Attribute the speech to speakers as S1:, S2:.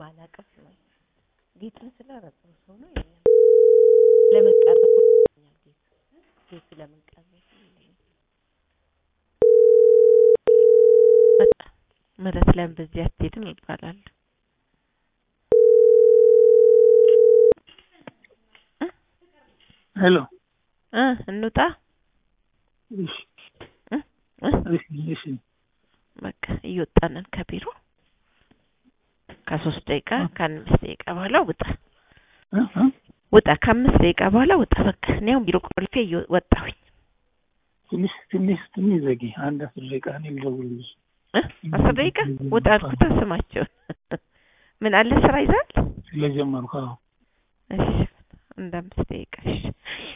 S1: አላቀፍ ነው ጌጥን ስለረጠው ሰው ነው ለምን ቀረኛል ጌት ለምን ቀረኝ ማለት ለምን በዚህ አትሄድም ይባላል
S2: ሄሎ
S1: እንውጣ
S2: እሺ
S1: በቃ እየወጣን ከቢሮ ከ3 ደቂቃ ከ5 ደቂቃ በኋላ ውጣ ከ5 ደቂቃ በኋላ ውጣ በቃ ነው ቢሮ ቆልፌ ወጣሁኝ
S2: ትንሽ ዘጊ አንድ 10 ደቂቃ ነው ልደውልልሽ
S1: 10 ደቂቃ ውጣ አልኩት ተሰማቸው ምን አለ ስራ ይዛል
S2: ስለጀመርኩ
S1: እሺ እንደ 5 ደቂቃ እሺ